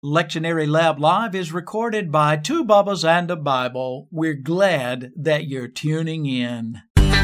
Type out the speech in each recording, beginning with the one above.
Lectionary Lab Live is recorded by Two Bubbas and a Bible. We're glad that you're tuning in.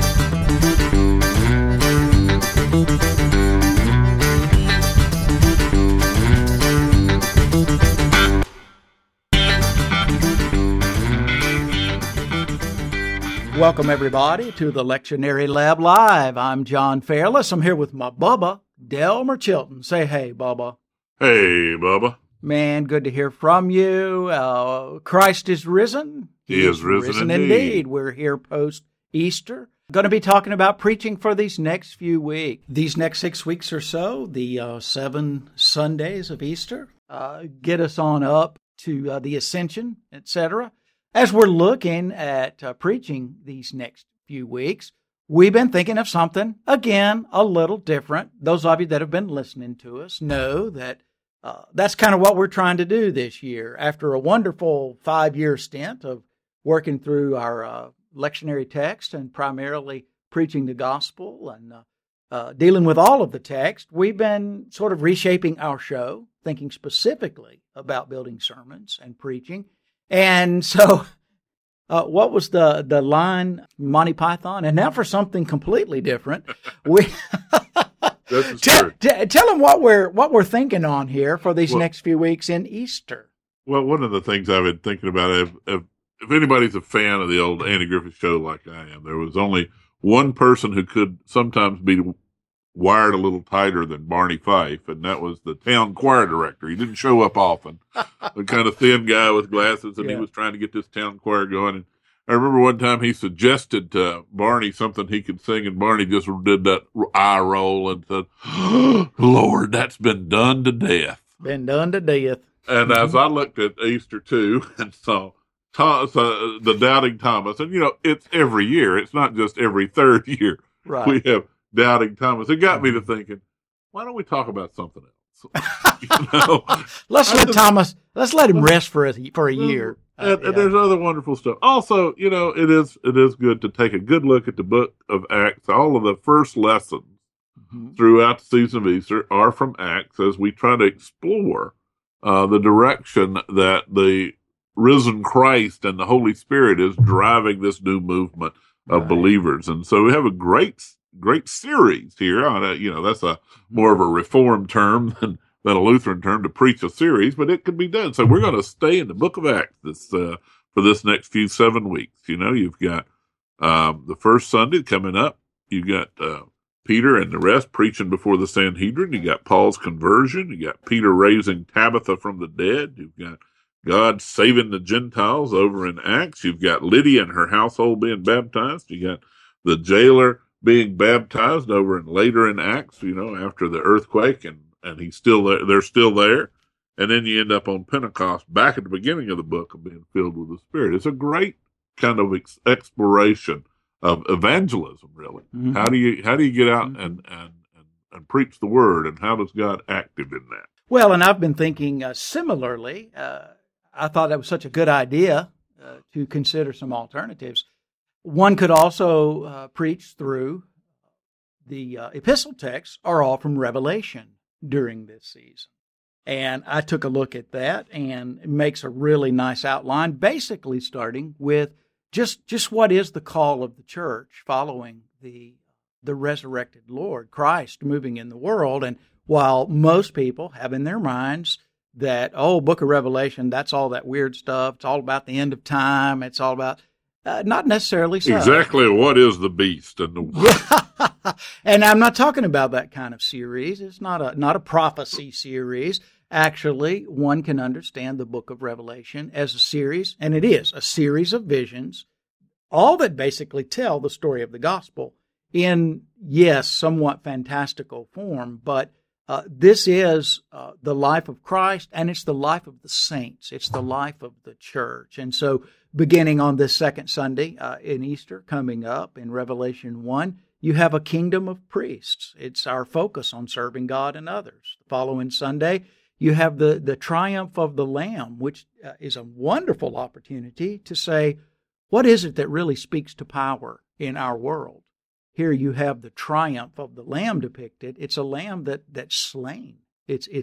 Welcome, everybody, to the Lectionary Lab Live. I'm John Fairless. I'm here with my Bubba, Delmer Chilton. Say hey, Bubba. Hey, Bubba. Man, good to hear from you. Christ is risen. He is risen indeed. We're here post-Easter. Going to be talking about preaching for these next few weeks. These next 6 weeks or so, the 7 Sundays of Easter, get us on up to the Ascension, etc. As we're looking at preaching these next few weeks, we've been thinking of something, again, a little different. Those of you that have been listening to us know that that's kind of what we're trying to do this year. After a wonderful 5-year stint of working through our lectionary text and primarily preaching the gospel and dealing with all of the text, we've been sort of reshaping our show, thinking specifically about building sermons and preaching. And so what was the line, Monty Python? And now for something completely different. Tell them what we're thinking on here for these next few weeks in Easter. Well, one of the things I've been thinking about, if anybody's a fan of the old Andy Griffith Show like I am, there was only one person who could sometimes be wired a little tighter than Barney Fife, and that was the town choir director. He didn't show up often. A kind of thin guy with glasses, and he was trying to get this town choir going. And I remember one time he suggested to Barney something he could sing, and Barney just did that eye roll and said, oh, Lord, that's been done to death. Been done to death. And as I looked at Easter 2 and saw the Doubting Thomas, and, it's every year. It's not just every third year. Right. We have Doubting Thomas. It got me to thinking, why don't we talk about something else? Let's let him rest for a year. And there's other wonderful stuff. Also, it is good to take a good look at the book of Acts. All of the first lessons throughout the season of Easter are from Acts as we try to explore the direction that the risen Christ and the Holy Spirit is driving this new movement of believers. And so we have a great series here on that's a more of a Reformed term than a Lutheran term to preach a series, but it can be done. So we're going to stay in the book of Acts for this next 7 weeks. You've got the first Sunday coming up. You've got Peter and the rest preaching before the Sanhedrin. You got Paul's conversion. You got Peter raising Tabitha from the dead. You've got God saving the Gentiles over in Acts. You've got Lydia and her household being baptized. You got the jailer being baptized over later in Acts, after the earthquake, and he's still there. They're still there. And then you end up on Pentecost back at the beginning of the book of being filled with the Spirit. It's a great kind of exploration of evangelism, really. Mm-hmm. How do you get out and preach the word, and how does God active in that? Well, and I've been thinking similarly. I thought that was such a good idea to consider some alternatives. One could also preach through the epistle texts are all from Revelation during this season. And I took a look at that, and it makes a really nice outline, basically starting with just what is the call of the church following the resurrected Lord, Christ, moving in the world. And while most people have in their minds that, book of Revelation, that's all that weird stuff, it's all about the end of time, it's all about... not necessarily so. Exactly. What is the beast? And I'm not talking about that kind of series. It's not a prophecy series. Actually, one can understand the book of Revelation as a series, and it is a series of visions, all that basically tell the story of the gospel in, yes, somewhat fantastical form, but this is the life of Christ, and it's the life of the saints. It's the life of the church. And so beginning on this second Sunday in Easter, coming up in Revelation 1, you have a kingdom of priests. It's our focus on serving God and others. The following Sunday, you have the triumph of the Lamb, which is a wonderful opportunity to say, what is it that really speaks to power in our world? Here you have the triumph of the Lamb depicted. It's a lamb that's slain. It's a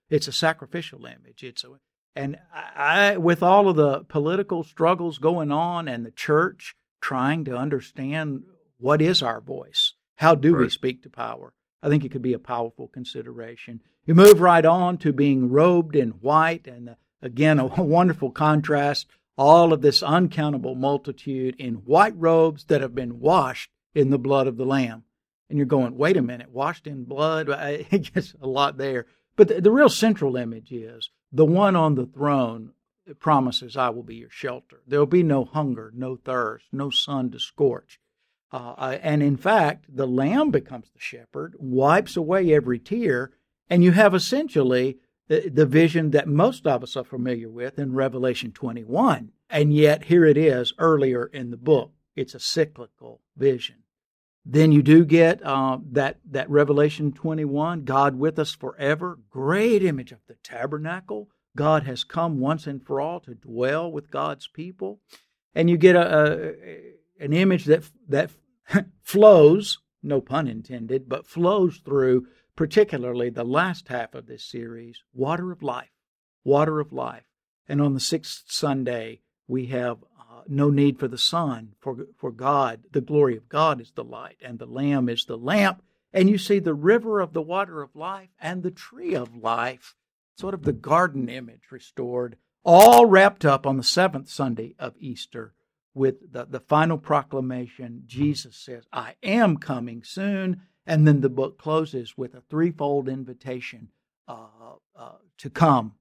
It's a sacrificial image. And with all of the political struggles going on and the church trying to understand what is our voice, how do we speak to power, I think it could be a powerful consideration. You move right on to being robed in white, and again, a wonderful contrast, all of this uncountable multitude in white robes that have been washed in the blood of the Lamb. And you're going, wait a minute, washed in blood? It gets a lot there. But the real central image is the one on the throne promises, I will be your shelter. There will be no hunger, no thirst, no sun to scorch. And in fact, the Lamb becomes the shepherd, wipes away every tear, and you have essentially the vision that most of us are familiar with in Revelation 21. And yet here it is earlier in the book. It's a cyclical vision. Then you do get that Revelation 21, God with us forever, great image of the tabernacle. God has come once and for all to dwell with God's people. And you get an image that flows, no pun intended, but flows through particularly the last half of this series, water of life, water of life. And on the sixth Sunday, we have no need for the sun, for God, the glory of God is the light, and the Lamb is the lamp. And you see the river of the water of life and the tree of life, sort of the garden image restored, all wrapped up on the seventh Sunday of Easter with the final proclamation. Jesus says, I am coming soon. And then the book closes with a threefold invitation to come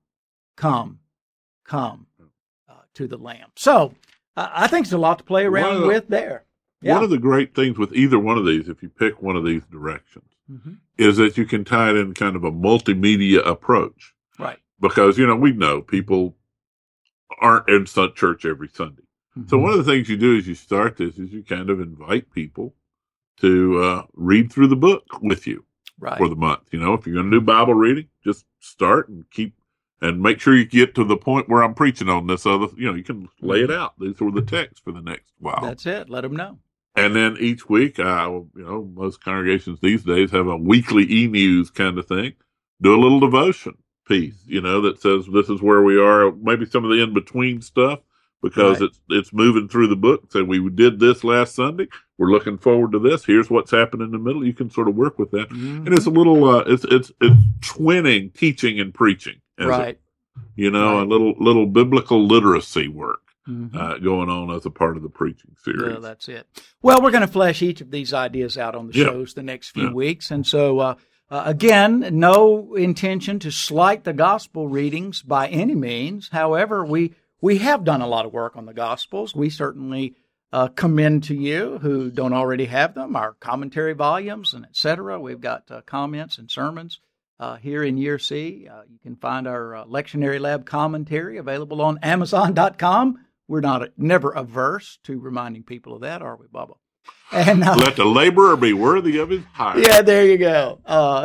to the Lamb. So I think it's a lot to play around with there. Yeah. One of the great things with either one of these, if you pick one of these directions, is that you can tie it in kind of a multimedia approach. Right. Because, we know people aren't in church every Sunday. So one of the things you do as you start this is you kind of invite people to read through the book with you for the month. If you're going to do Bible reading, just start and make sure you get to the point where I'm preaching on this other, you can lay it out. These are the texts for the next while. That's it. Let them know. And then each week, most congregations these days have a weekly e-news kind of thing. Do a little devotion piece, that says this is where we are, maybe some of the in-between stuff, because it's moving through the book. So we did this last Sunday. We're looking forward to this. Here's what's happened in the middle. You can sort of work with that. And it's a little, it's twinning teaching and preaching. A little biblical literacy work going on as a part of the preaching series. Yeah, that's it. Well, we're going to flesh each of these ideas out on the shows the next few weeks. And so, again, no intention to slight the gospel readings by any means. However, we have done a lot of work on the Gospels. We certainly commend to you who don't already have them, our commentary volumes and et cetera. We've got comments and sermons here in Year C. You can find our Lectionary Lab commentary available on Amazon.com. We're never averse to reminding people of that, are we, Bubba? And let the laborer be worthy of his hire. Yeah, there you go.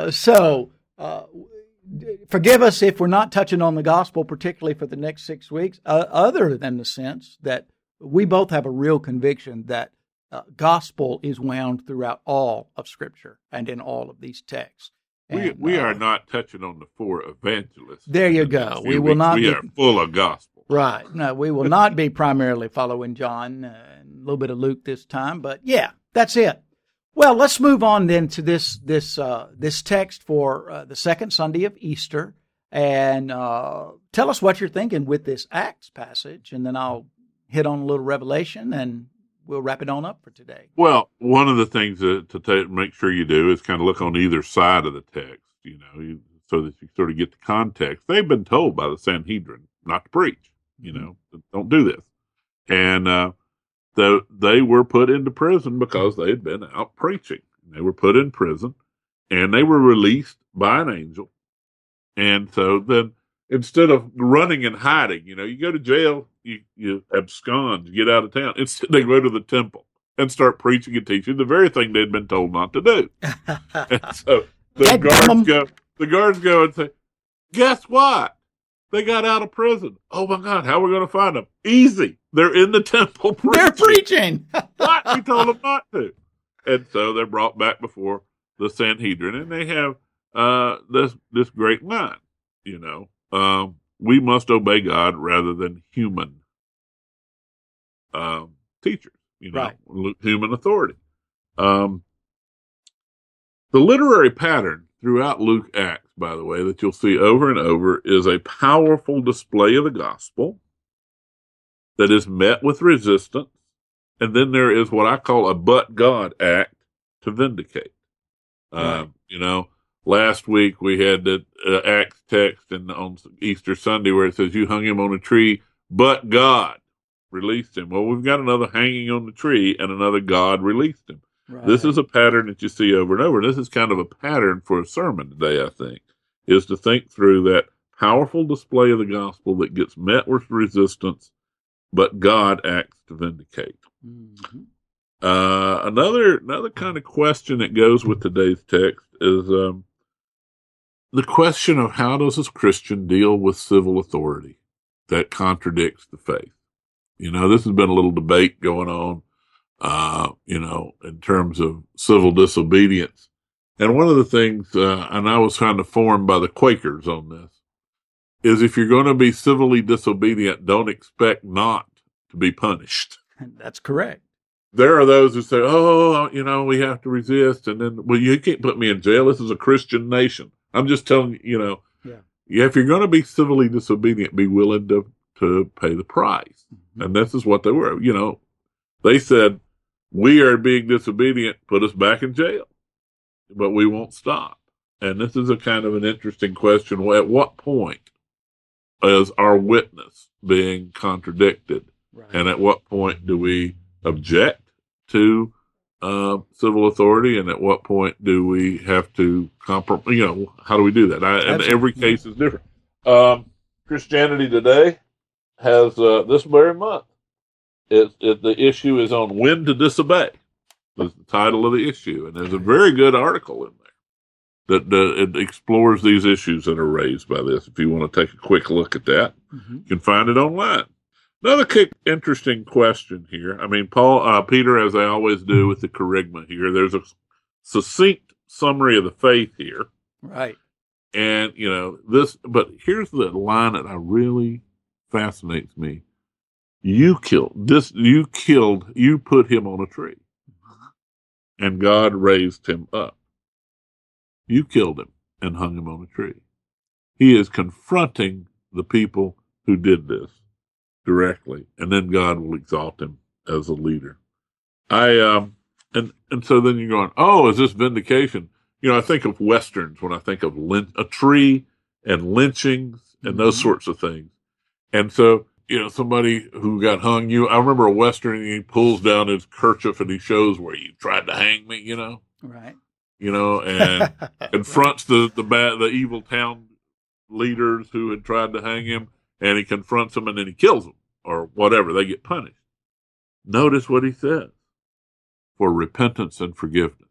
Forgive us if we're not touching on the gospel, particularly for the next 6 weeks, other than the sense that we both have a real conviction that gospel is wound throughout all of Scripture and in all of these texts. We are not touching on the four evangelists. There you go. We will not. We are full of gospel. Right. No, we will not be primarily following John and a little bit of Luke this time, but yeah, that's it. Well, let's move on then to this text for the second Sunday of Easter, and tell us what you're thinking with this Acts passage, and then I'll hit on a little Revelation, and we'll wrap it on up for today. Well, one of the things to make sure you do is kind of look on either side of the text, so that you sort of get the context. They've been told by the Sanhedrin not to preach, don't do this, and they were put into prison because they had been out preaching. They were put in prison, and they were released by an angel. And so then, instead of running and hiding, you go to jail, you abscond, you get out of town. Instead, they go to the temple and start preaching and teaching the very thing they'd been told not to do. And so the guards go and say, guess what? They got out of prison. Oh, my God, how are we going to find them? Easy. They're in the temple preaching. They're preaching. What? We told them not to. And so they're brought back before the Sanhedrin, and they have this great line. we must obey God rather than human teachers, Right. human authority. The literary pattern throughout Luke Acts, by the way, that you'll see over and over is a powerful display of the gospel that is met with resistance. And then there is what I call a but God act to vindicate. Right. Last week we had the Acts text on Easter Sunday where it says, you hung him on a tree, but God released him. Well, we've got another hanging on the tree and another God released him. Right. This is a pattern that you see over and over. And this is kind of a pattern for a sermon today, I think, is to think through that powerful display of the gospel that gets met with resistance, but God acts to vindicate. Mm-hmm. Another kind of question that goes with today's text is the question of how does a Christian deal with civil authority that contradicts the faith? This has been a little debate going on, in terms of civil disobedience. And one of the things, and I was kind of formed by the Quakers on this, is if you're going to be civilly disobedient, don't expect not to be punished. That's correct. There are those who say, we have to resist. And then, well, you can't put me in jail. This is a Christian nation. I'm just telling you, if you're going to be civilly disobedient, be willing to pay the price. Mm-hmm. And this is what they were. They said, we are being disobedient, put us back in jail, but we won't stop. And this is a kind of an interesting question. Well, at what point is our witness being contradicted? Right. And at what point do we object to civil authority, and at what point do we have to compromise? How do we do that? And every case is different. Christianity Today has this very month. The issue is on when to disobey. That's the title of the issue, and there's a very good article in there that it explores these issues that are raised by this. If you want to take a quick look at that, you can find it online. Another interesting question here. I mean, Peter, as I always do with the kerygma here, there's a succinct summary of the faith here. Right. And, but here's the line that really fascinates me. You put him on a tree, and God raised him up. You killed him and hung him on a tree. He is confronting the people who did this directly, and then God will exalt him as a leader. And so then you're going, oh, is this vindication? I think of Westerns when I think of a tree and lynchings and those sorts of things. And so, somebody who got hung, I remember a Western, and he pulls down his kerchief and he shows where you tried to hang me, Right. And confronts the evil town leaders who had tried to hang him, and he confronts them, and then he kills them, or whatever. They get punished. Notice what he says. For repentance and forgiveness.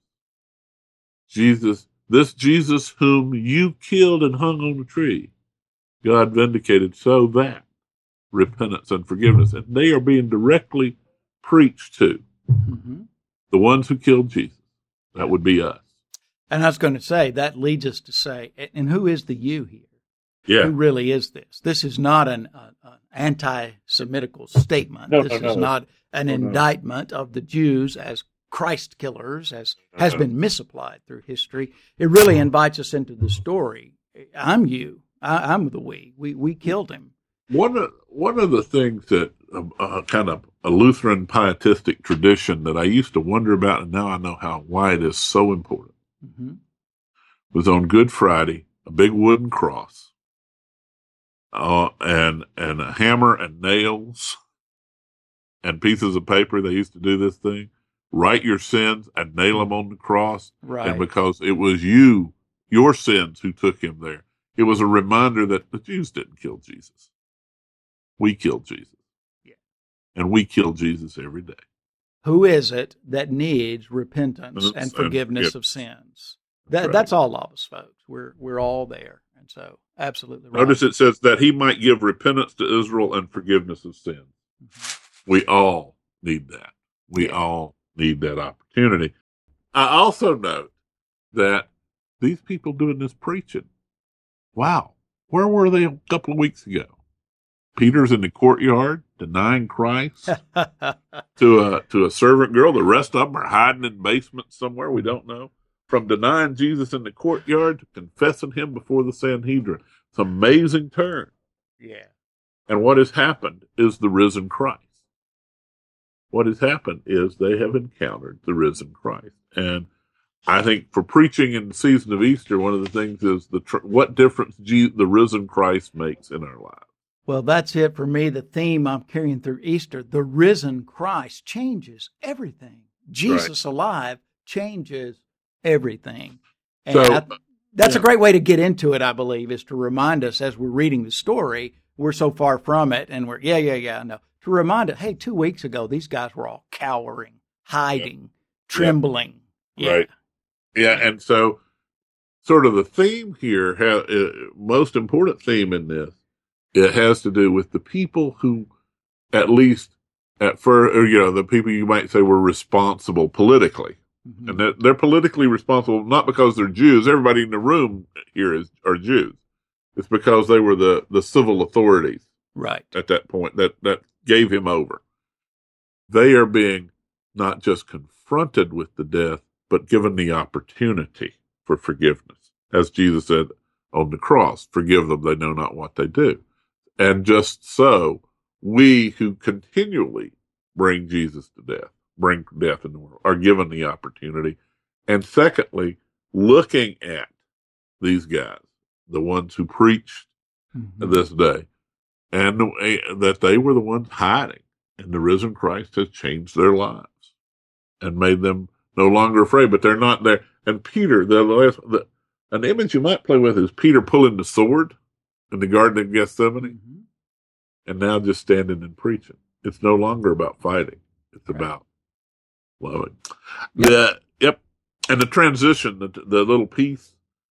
This Jesus whom you killed and hung on a tree, God vindicated so that repentance and forgiveness. And they are being directly preached to. Mm-hmm. The ones who killed Jesus. That would be us. And I was going to say, that leads us to say, and who is the you here? Yeah. Who really is this? This is not an anti-Semitical statement. This is not an indictment of the Jews as Christ killers, as has been misapplied through history. It really invites us into the story. I'm you. I'm the we. We killed him. One of the things that kind of a Lutheran pietistic tradition that I used to wonder about, and now I know why it is so important, was on Good Friday, a big wooden cross. And a hammer and nails and pieces of paper. They used to do this thing. Write your sins and nail them on the cross. Right. And because it was your sins who took him there. It was a reminder that the Jews didn't kill Jesus. We killed Jesus. Yeah. And we kill Jesus every day. Who is it that needs repentance and forgiveness of sins? That's all of us, folks. We're all there. And so, absolutely right. Notice it says that he might give repentance to Israel and forgiveness of sins. Mm-hmm. We all need that. We all need that opportunity. I also note that these people doing this preaching, wow, Where were they a couple of weeks ago? Peter's in the courtyard denying Christ to a servant girl. The rest of them are hiding in basements somewhere. We don't know. From denying Jesus in the courtyard to confessing him before the Sanhedrin. It's an amazing turn. Yeah. And what has happened is the risen Christ. What has happened is they have encountered the risen Christ. And I think for preaching in the season of Easter, one of the things is what difference the risen Christ makes in our lives. Well, that's it for me. The theme I'm carrying through Easter, the risen Christ changes everything. Jesus alive changes everything. And So, that's yeah. a great way to get into it, I believe, is to remind us as we're reading the story, we're so far from it, and we're, no. To remind us, hey, 2 weeks ago, these guys were all cowering, hiding, trembling. Yeah. Right. Yeah, and so sort of the theme here, most important theme in this, it has to do with the people who, at least at first, the people you might say were responsible politically. Mm-hmm. And they're politically responsible, not because they're Jews. Everybody in the room here are Jews. It's because they were the civil authorities Right. at that point that gave him over. They are being not just confronted with the death, but given the opportunity for forgiveness. As Jesus said on the cross, forgive them, they know not what they do. And just so, we who continually bring Jesus to death, bring death in the world, are given the opportunity. And secondly, looking at these guys, the ones who preached this day, and that they were the ones hiding, and the risen Christ has changed their lives and made them no longer afraid, but they're not there. And Peter, an image you might play with is Peter pulling the sword in the Garden of Gethsemane, and now just standing and preaching. It's no longer about fighting. It's about loving. Yep. And the transition, the little piece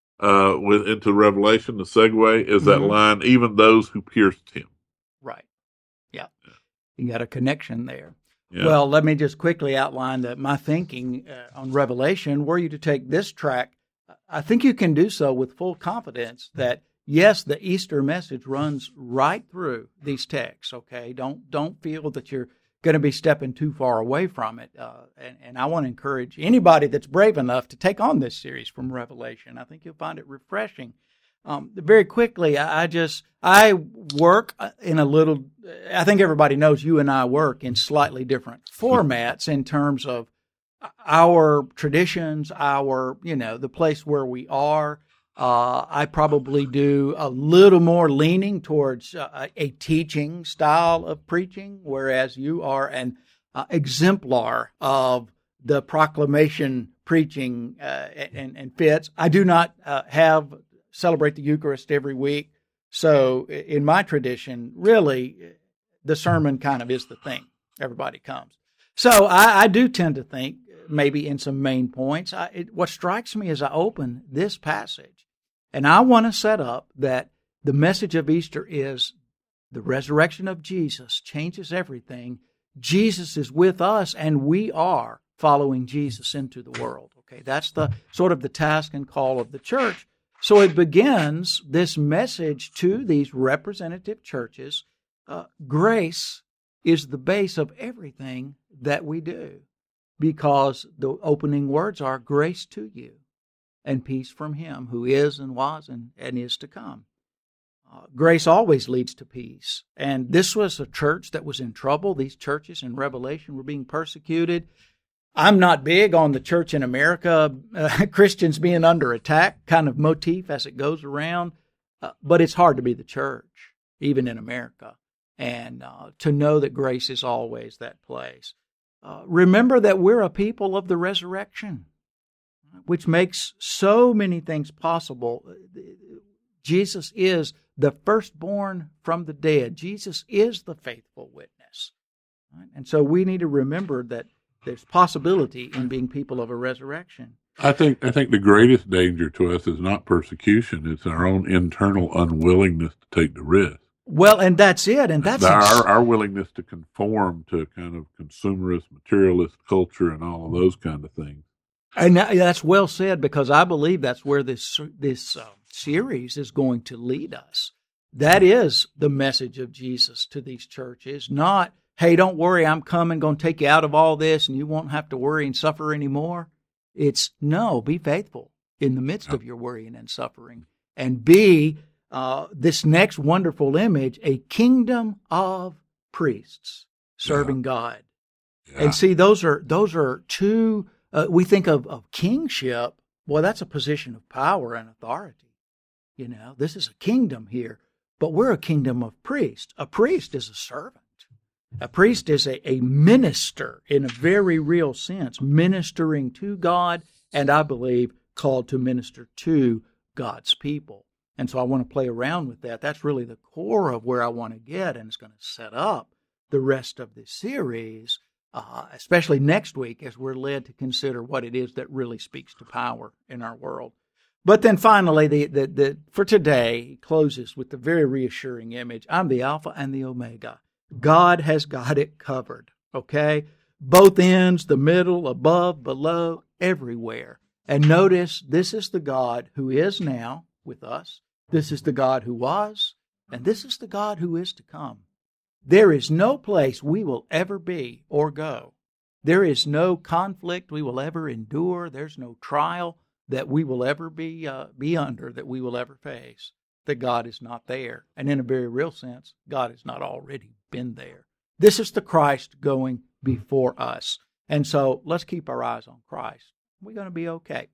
into Revelation, the segue, is that line, even those who pierced him. Right. Yeah. You got a connection there. Yeah. Well, let me just quickly outline my thinking on Revelation. Were you to take this track, I think you can do so with full confidence that, yes, the Easter message runs right through these texts, okay? Don't feel that you're going to be stepping too far away from it. And I want to encourage anybody that's brave enough to take on this series from Revelation. I think you'll find it refreshing. Very quickly, I work in a little, I think everybody knows you and I work in slightly different formats in terms of our traditions, the place where we are. I probably do a little more leaning towards a teaching style of preaching, whereas you are an exemplar of the proclamation preaching and fits. I do not celebrate the Eucharist every week. So in my tradition, really, the sermon kind of is the thing. Everybody comes. So I do tend to think, maybe in some main points, what strikes me as I open this passage, and I want to set up that the message of Easter is the resurrection of Jesus changes everything. Jesus is with us, and we are following Jesus into the world. Okay, that's the sort of the task and call of the church. So it begins this message to these representative churches. Grace is the base of everything that we do, because the opening words are grace to you and peace from him who is and was and is to come. Grace always leads to peace. And this was a church that was in trouble. These churches in Revelation were being persecuted. I'm not big on the church in America, Christians being under attack kind of motif as it goes around. But it's hard to be the church, even in America, and to know that grace is always that place. Remember that we're a people of the resurrection, which makes so many things possible. Jesus is the firstborn from the dead. Jesus is the faithful witness. And so we need to remember that there's possibility in being people of a resurrection. I think the greatest danger to us is not persecution. It's our own internal unwillingness to take the risk. Well, and that's it. And that's our willingness to conform to kind of consumerist, materialist culture and all of those kind of things. And that's well said, because I believe that's where this series is going to lead us. That is the message of Jesus to these churches, not, hey, don't worry, I'm coming, going to take you out of all this, and you won't have to worry and suffer anymore. It's, no, be faithful in the midst of your worrying and suffering, and be this next wonderful image, a kingdom of priests serving God. And see, those are two, we think of kingship. Boy, that's a position of power and authority. You know, this is a kingdom here, but we're a kingdom of priests. A priest is a servant. A priest is a minister in a very real sense, ministering to God, and I believe called to minister to God's people. And so I want to play around with that. That's really the core of where I want to get, and it's going to set up the rest of this series, especially next week as we're led to consider what it is that really speaks to power in our world. But then finally, for today, he closes with the very reassuring image. I'm the Alpha and the Omega. God has got it covered, okay? Both ends, the middle, above, below, everywhere. And notice, this is the God who is now with us. This is the God who was, and this is the God who is to come. There is no place we will ever be or go. There is no conflict we will ever endure. There's no trial that we will ever be under, that we will ever face, that God is not there. And in a very real sense, God has not already been there. This is the Christ going before us. And so let's keep our eyes on Christ. We're going to be okay.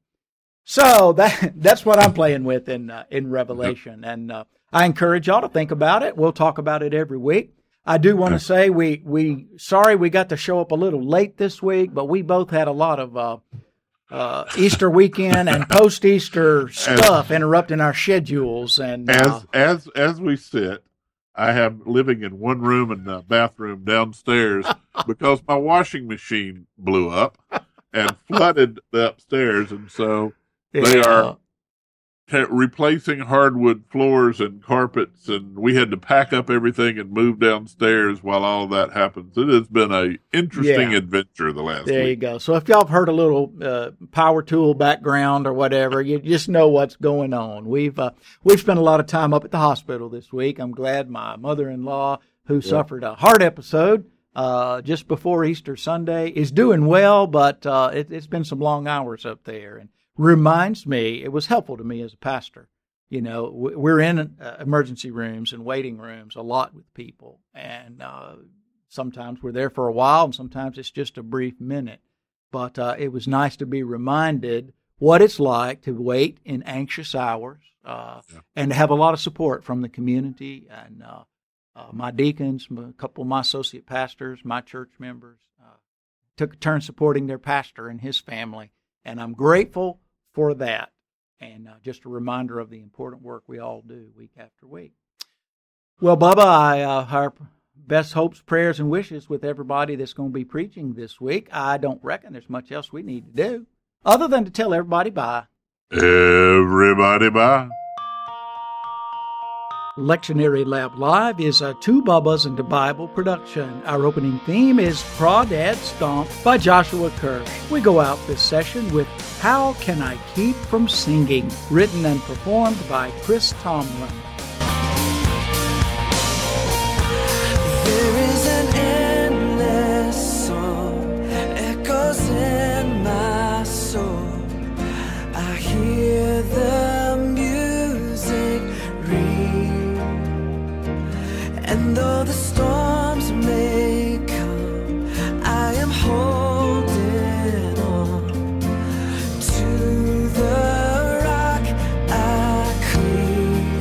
So that's what I'm playing with in Revelation. And I encourage y'all to think about it. We'll talk about it every week. I do want to say sorry we got to show up a little late this week, but we both had a lot of Easter weekend and post-Easter stuff interrupting our schedules. And as we sit, I have living in one room and a bathroom downstairs because my washing machine blew up and flooded the upstairs, and so they are replacing hardwood floors and carpets, and we had to pack up everything and move downstairs while all that happens. It has been an interesting adventure the last week. There you go. So if y'all have heard a little power tool background or whatever, you just know what's going on. We've spent a lot of time up at the hospital this week. I'm glad my mother-in-law, who suffered a heart episode just before Easter Sunday, is doing well, but it's been some long hours up there, and reminds me, it was helpful to me as a pastor. You know, we're in emergency rooms and waiting rooms a lot with people, and sometimes we're there for a while, and sometimes it's just a brief minute. But it was nice to be reminded what it's like to wait in anxious hours and to have a lot of support from the community and my deacons, a couple of my associate pastors, my church members, took a turn supporting their pastor and his family. And I'm grateful for that. And just a reminder of the important work we all do week after week. Well, Bubba, our best hopes, prayers, and wishes with everybody that's going to be preaching this week. I don't reckon there's much else we need to do other than to tell everybody bye. Everybody bye. Lectionary Lab Live is a Two Bubbas and the Bible production. Our opening theme is Crawdad Stomp by Joshua Kirsch. We go out this session with How Can I Keep From Singing, written and performed by Chris Tomlin. There is an endless song echoes in my soul. I hear the music ring. And though the storms may come, I am holding on to the rock I cling.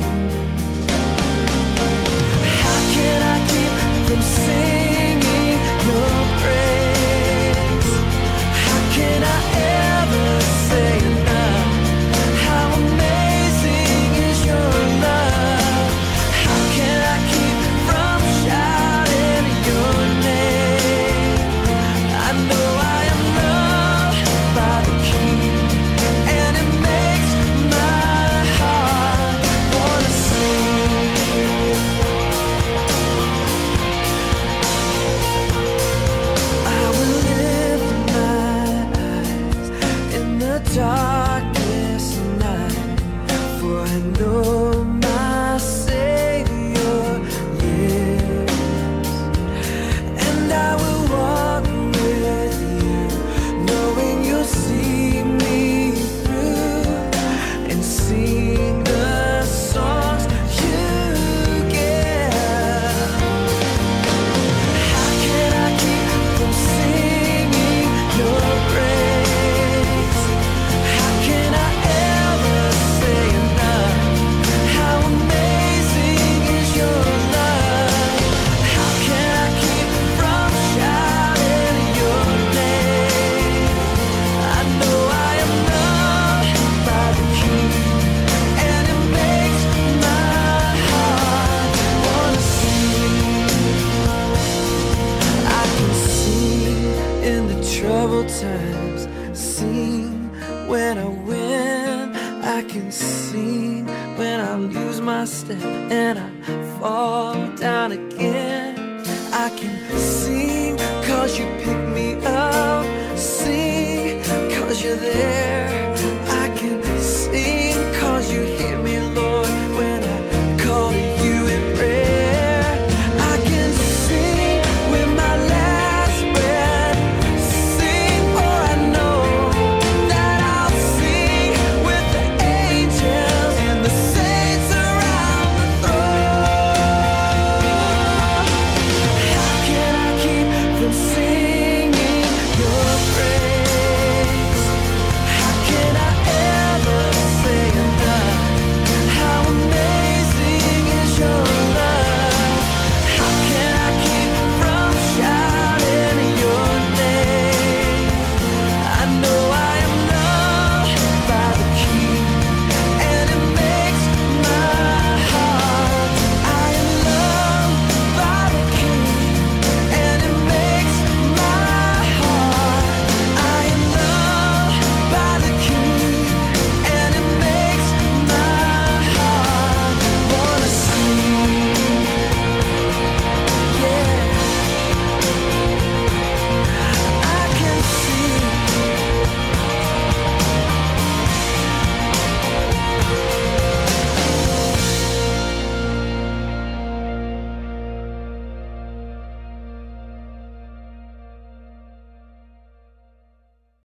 How can I keep from singing your praise? How can I ever say enough? How amazing is your love? How can I keep from shouting old times. Sing when I win, I can sing when I lose my step and I fall down again. I can sing 'cause you pick me up, sing 'cause you're there.